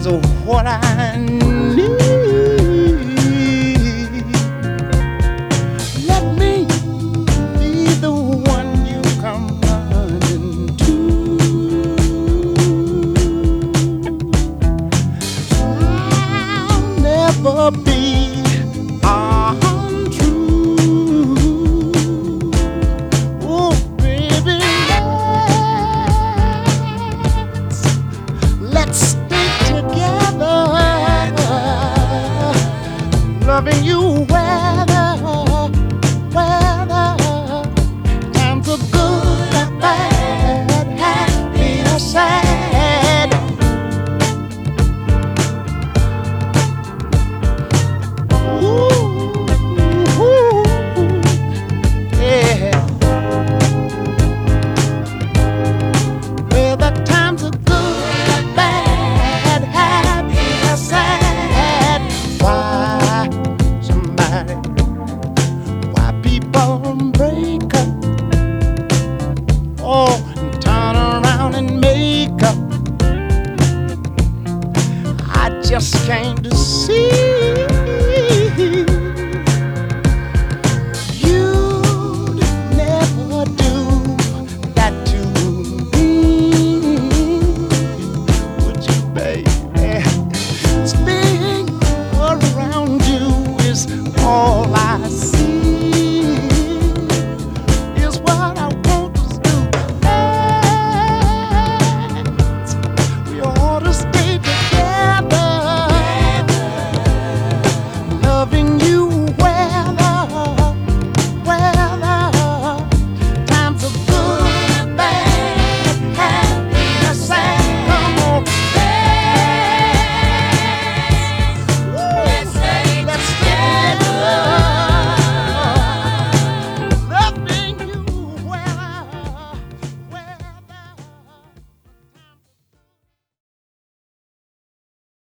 is what I need. Let me be the one you come running to. I'll never be untrue. Oh, baby, let's stay together, loving you weather times are good and bad, happy or sad. Ooh, yeah. Well, the times are good and bad, happy or sad. Why people break up? Oh, and turn around and make up. I just came to see